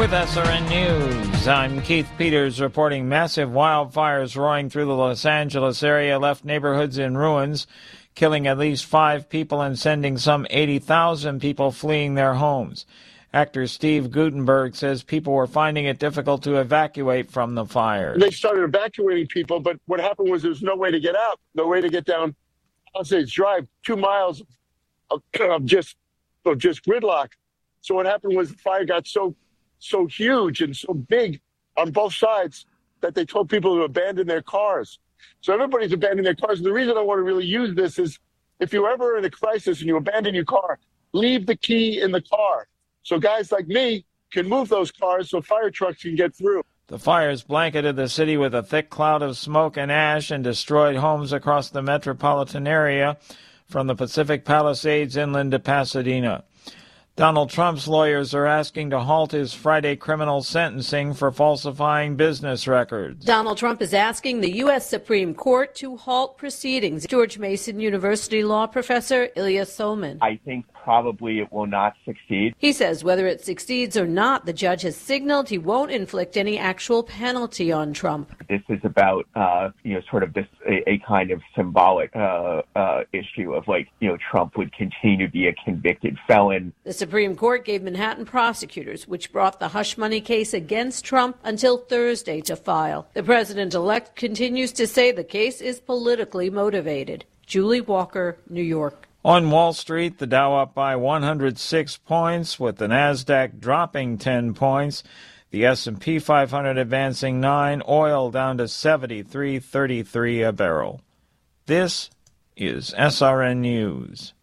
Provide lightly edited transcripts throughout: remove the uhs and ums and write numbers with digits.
With SRN News, I'm Keith Peters reporting massive wildfires roaring through the Los Angeles area left neighborhoods in ruins, killing at least 5 people and sending some 80,000 people fleeing their homes. Actor Steve Guttenberg says people were finding it difficult to evacuate from the fires. They started evacuating people, but what happened was there was no way to get out, no way to get down Palisades Drive, 2 miles of just gridlock. So what happened was the fire got so huge and so big on both sides that they told people to abandon their cars. So everybody's abandoning their cars. And the reason I want to really use this is if you're ever in a crisis and you abandon your car, leave the key in the car. So guys like me can move those cars so fire trucks can get through. The fires blanketed the city with a thick cloud of smoke and ash and destroyed homes across the metropolitan area from the Pacific Palisades inland to Pasadena. Donald Trump's lawyers are asking to halt his Friday criminal sentencing for falsifying business records. Donald Trump is asking the U.S. Supreme Court to halt proceedings. George Mason University law professor Ilya Soman. I think probably it will not succeed. He says whether it succeeds or not, the judge has signaled he won't inflict any actual penalty on Trump. This is about, sort of a kind of symbolic issue of Trump would continue to be a convicted felon. The Supreme Court gave Manhattan prosecutors, which brought the hush money case against Trump, until Thursday to file. The president-elect continues to say the case is politically motivated. Julie Walker, New York. On Wall Street, the Dow up by 106 points, with the Nasdaq dropping 10 points. The S&P 500 advancing 9, oil down to $73.33 a barrel. This is SRN News.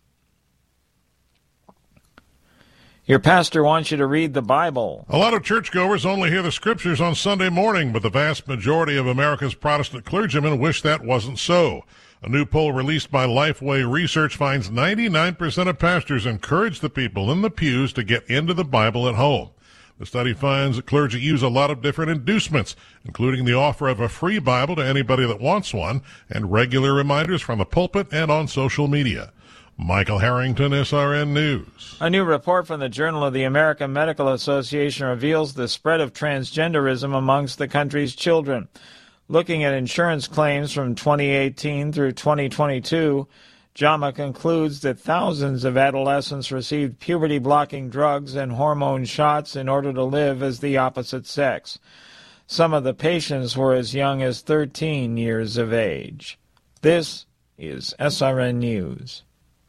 Your pastor wants you to read the Bible. A lot of churchgoers only hear the scriptures on Sunday morning, but the vast majority of America's Protestant clergymen wish that wasn't so. A new poll released by Lifeway Research finds 99% of pastors encourage the people in the pews to get into the Bible at home. The study finds that clergy use a lot of different inducements, including the offer of a free Bible to anybody that wants one, and regular reminders from the pulpit and on social media. Michael Harrington, SRN News. A new report from the Journal of the American Medical Association reveals the spread of transgenderism amongst the country's children. Looking at insurance claims from 2018 through 2022, JAMA concludes that thousands of adolescents received puberty-blocking drugs and hormone shots in order to live as the opposite sex. Some of the patients were as young as 13 years of age. This is SRN News.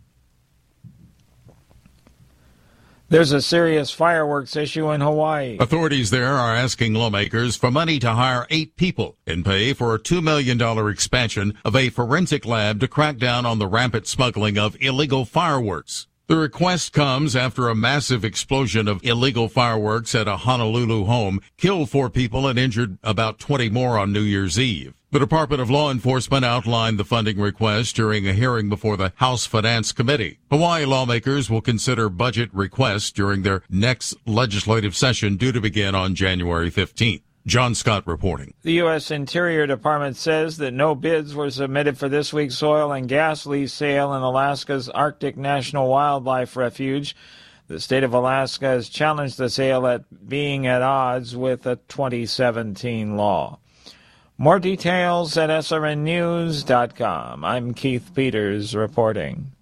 There's a serious fireworks issue in Hawaii. Authorities there are asking lawmakers for money to hire 8 people and pay for a $2 million expansion of a forensic lab to crack down on the rampant smuggling of illegal fireworks. The request comes after a massive explosion of illegal fireworks at a Honolulu home killed 4 people and injured about 20 more on New Year's Eve. The Department of Law Enforcement outlined the funding request during a hearing before the House Finance Committee. Hawaii lawmakers will consider budget requests during their next legislative session due to begin on January 15th. John Scott reporting. The U.S. Interior Department says that no bids were submitted for this week's oil and gas lease sale in Alaska's Arctic National Wildlife Refuge. The state of Alaska has challenged the sale at being at odds with a 2017 law. More details at srnnews.com. I'm Keith Peters reporting.